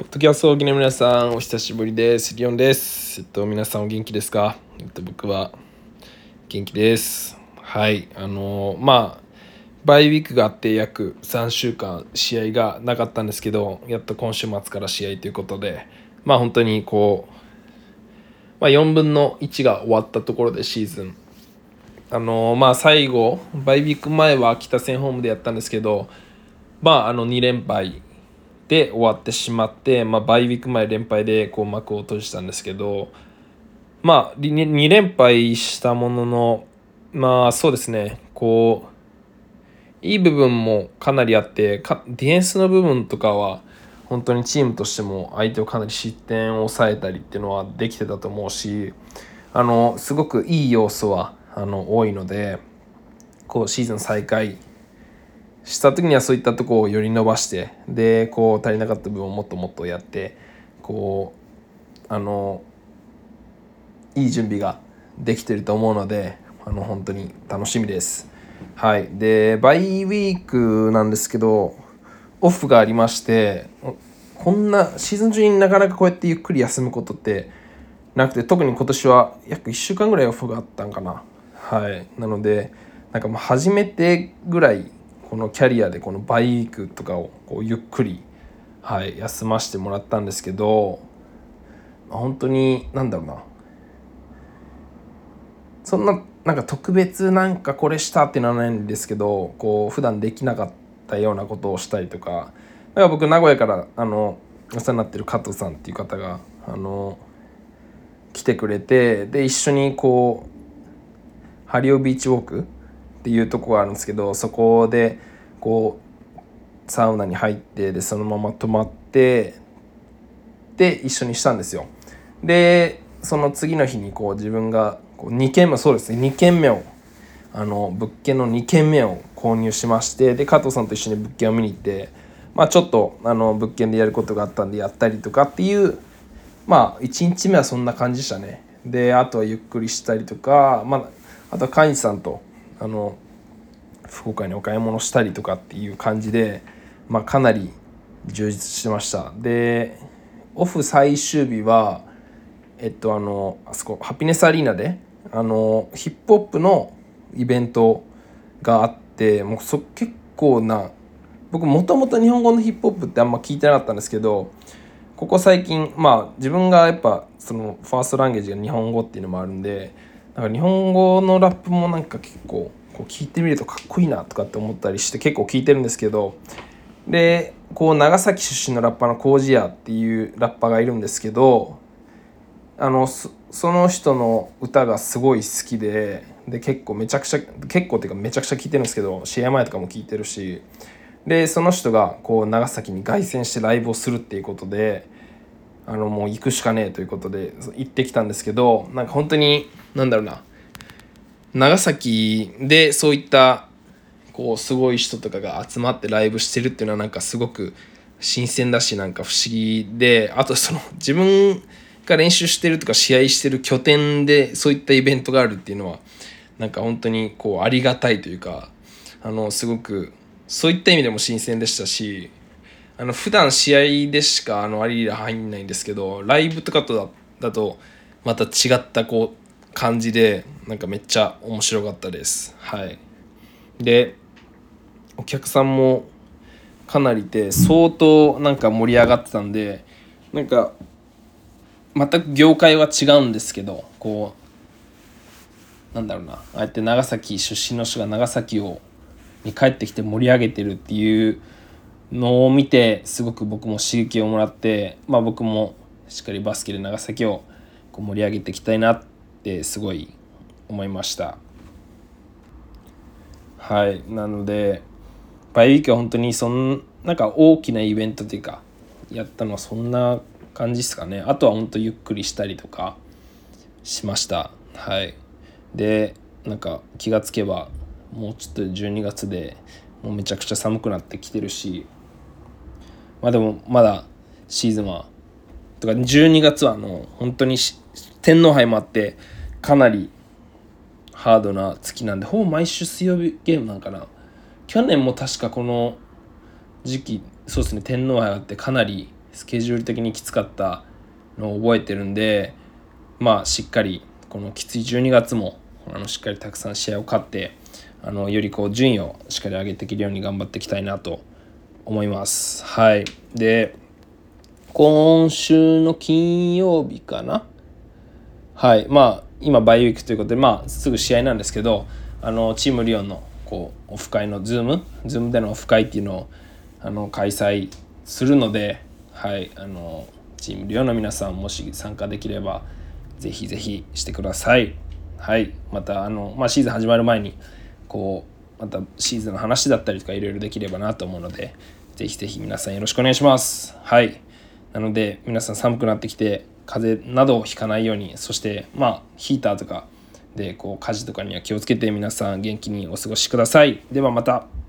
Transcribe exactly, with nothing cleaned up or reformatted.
ポッドキャストをお聞きの皆さん、お久しぶりです。リオンです。えっと、皆さんお元気ですか？えっと、僕は元気です。はい。あのーまあ、バイウィークがあって約さんしゅうかん試合がなかったんですけど、やっと今週末から試合ということで、まあ本当にこう、まあ、よんぶんのいちが終わったところでシーズン。あのーまあ最後、バイウィーク前は秋田戦ホームでやったんですけど、まああのに連敗で終わってしまって、まあ、バイウィーク前連敗でこう幕を閉じたんですけど、まあに連敗したものの、まあそうですね、こういい部分もかなりあって、かディフェンスの部分とかは本当にチームとしても相手をかなり失点を抑えたりっていうのはできてたと思うし、あのすごくいい要素はあの多いので、こうシーズン再開した時にはそういったところをより伸ばして、でこう足りなかった部分をもっともっとやって、こうあのいい準備ができていると思うので、あの本当に楽しみです。はい。でバイウィークなんですけど、オフがありまして、こんなシーズン中になかなかこうやってゆっくり休むことってなくて、特に今年は約いっしゅうかんぐらいオフがあったんかな。はい。なのでなんかもう初めてぐらいこのキャリアでこのバイウィークとかをこうゆっくり、はい、休ませてもらったんですけど、本当になんだろうな、そんななんか特別なんかこれしたっていうのはないんですけど、こう普段できなかったようなことをしたりとか、だから僕名古屋からあのお世話になってる加藤さんっていう方があの来てくれて、で一緒にこうハリオビーチウォークっていうとこがあるんですけど、そこでこうサウナに入って、でそのまま泊まってで一緒にしたんですよ。でその次の日にこう自分がこうにけんめ、そうですね、にけんめをあの物件のにけんめを購入しまして、で加藤さんと一緒に物件を見に行って、まあ、ちょっとあの物件でやることがあったんでやったりとかっていう、まあいちにちめはそんな感じでしたね。であとはゆっくりしたりとか、まあ、あとは飼い主さんとあの福岡にお買い物したりとかっていう感じで、まあ、かなり充実してました。でオフ最終日はえっとあのあそこハピネスアリーナであのヒップホップのイベントがあって、もうそ結構な、僕もともと日本語のヒップホップってあんま聞いてなかったんですけど、ここ最近まあ自分がやっぱそのファーストランゲージが日本語っていうのもあるんで、なんか日本語のラップもなんか結構こう聞いてみるとかっこいいなとかって思ったりして結構聞いてるんですけど、でこう長崎出身のラッパーのコージヤっていうラッパーがいるんですけど、あの そ, その人の歌がすごい好きで、で結構めちゃくちゃ結構っていうかめちゃくちゃ聴いてるんですけど、試合前とかも聴いてるし、でその人がこう長崎に凱旋してライブをするっていうことで、あのもう行くしかねえということで行ってきたんですけど、なんか本当になんだろうな、長崎でそういったこうすごい人とかが集まってライブしてるっていうのはなんかすごく新鮮だし、なんか不思議で、あとその自分が練習してるとか試合してる拠点でそういったイベントがあるっていうのはなんか本当にこうありがたいというか、あのすごくそういった意味でも新鮮でしたし、あの普段試合でしかあのアリーナ入んないんですけど、ライブとかと だ, だとまた違ったこう感じで、なんかめっちゃ面白かったです。はい。でお客さんもかなりいて相当なんか盛り上がってたんで、なんか全く業界は違うんですけど、こうなんだろうな、ああやって長崎出身の人が長崎をに帰ってきて盛り上げてるっていうのを見て、すごく僕も刺激をもらって、まあ、僕もしっかりバスケで長崎をこう盛り上げていきたいなってすごい思いました。はい。なのでバイウィークは本当にそんなんか大きなイベントというかやったのはそんな感じですかね。あとは本当ゆっくりしたりとかしました。はい。でなんか気がつけばもうちょっとじゅうにがつでもうめちゃくちゃ寒くなってきてるし、まあでもまだシーズンはとかじゅうにがつはあの本当に天皇杯もあってかなりハードな月なんで、ほぼ毎週水曜日ゲームなんかな。去年も確かこの時期そうですね、天皇杯あってかなりスケジュール的にきつかったのを覚えてるんで、まあしっかりこのきついじゅうにがつもあのしっかりたくさん試合を勝って、あのよりこう順位をしっかり上げていけるように頑張っていきたいなと思います。はい。で、今週の金曜日かな。はい。まあ今バイウィークということで、まあすぐ試合なんですけど、あのチームリオンのこうオフ会のズーム、ズームでのオフ会っていうのをあの開催するので、はい。あのチームリオンの皆さんもし参加できればぜひぜひしてください。はい。またあのまあシーズン始まる前にこうまたシーズンの話だったりとかいろいろできればなと思うので、ぜひぜひ皆さんよろしくお願いします。はい。なので皆さん寒くなってきて風邪などをひかないように、そしてまあヒーターとかでこう火事とかには気をつけて皆さん元気にお過ごしください。ではまた。